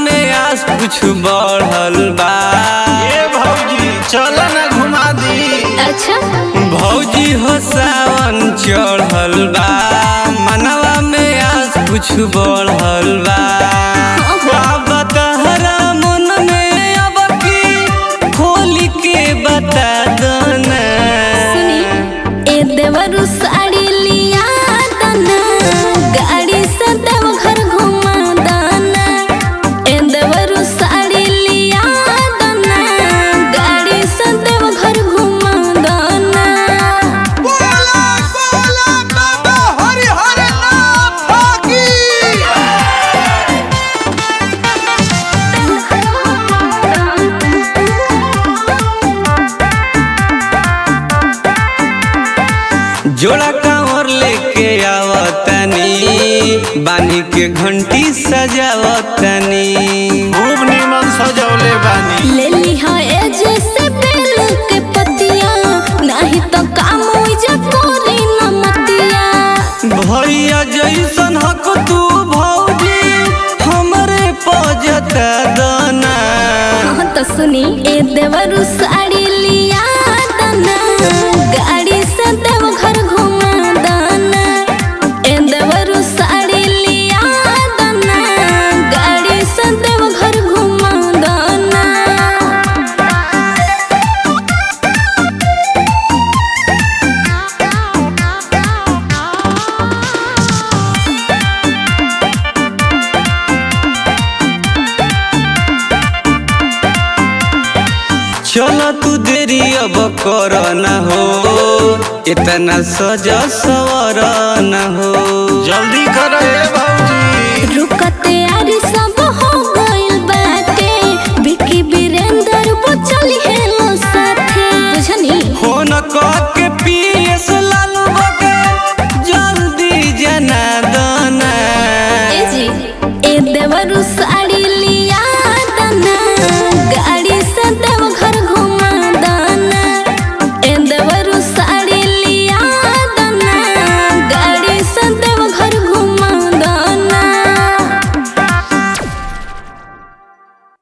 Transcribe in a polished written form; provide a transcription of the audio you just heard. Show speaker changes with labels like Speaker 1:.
Speaker 1: में आस कुछ बढ़ल बा।
Speaker 2: ये भौजी चल ना घुमा दी।
Speaker 3: अच्छा
Speaker 1: भौजी हो सावन चढ़ल बा, मनवा में आस कुछ बढ़ल बा। अब तहरा मन में अब की खोल के बता दो ना।
Speaker 3: सुनी ए देवरू साड़ी लिया दना, गाड़ी से देवघर घुमा दना। ए देवरू साड़ी लिया दना, गाड़ी से देवघर घुमा दना।
Speaker 2: बोला बोला बाबा हरि हर नाथ की।
Speaker 1: जोड़ा कांवर लेके आवतनी, बानी के घंटी सजावतनी।
Speaker 2: खूब निमन सजौले बानी।
Speaker 3: ले लिहा ए जैसे बेल के पतिया, नहीं तो काम जा कोरी न मतिया।
Speaker 1: भैया जैसन हक तू भौजी हमरे पजता दना।
Speaker 3: हाँ तो सुनी ए देवरू साड़ी लिया दना, गाड़ी से देवघर घुमा दना। ए देवरू साड़ी लिया दना, गाड़ी से देवघर घुमा दना।
Speaker 1: चलो तू देरी अब कर न हो, इतना सजा सवर न हो।
Speaker 2: जल्दी